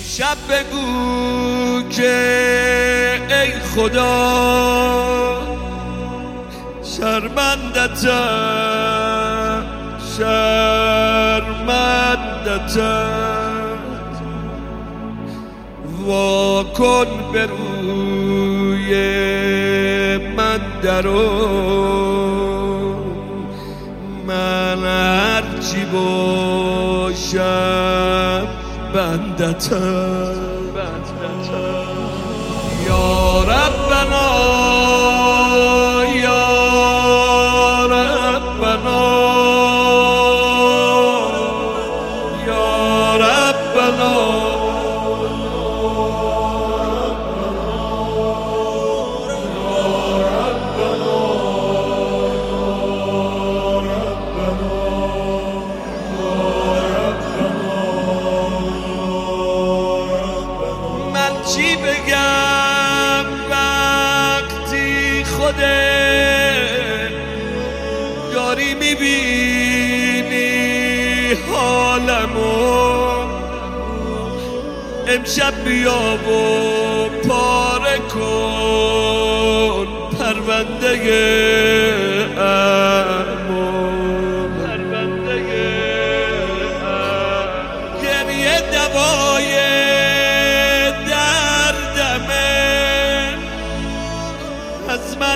شب بگو که ای خدا شرمندتم وا کن به روی من درو من هرچی باشم بندتم یا ربنا یا ربنا یا ربنا چی بگم وقتی خودت داری میبینی حالمو امشب بیا و پاره کن پرونده گریه دوای از من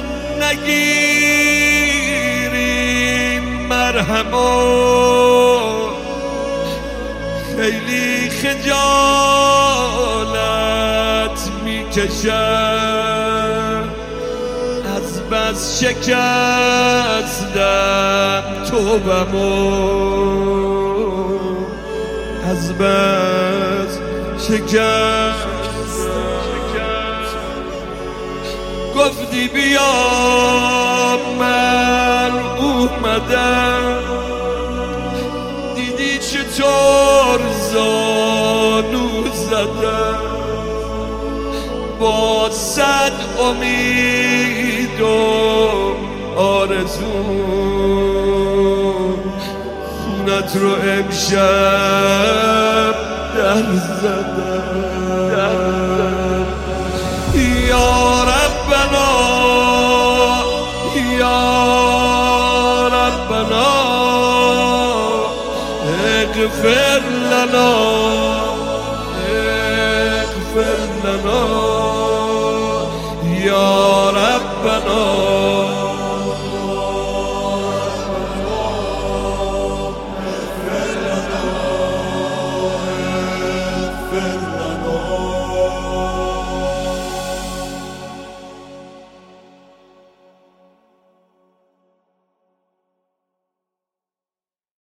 نگیرین مرهمو خیلی خجالت میکشم از بس شکستم توبمو از بس شکستم گفتی بیا من اومدم دیدی چطور زانو زدم با 100 امید و آرزو خونت رو امشب در زدم یا ربنا یا ربنا اغفر لنا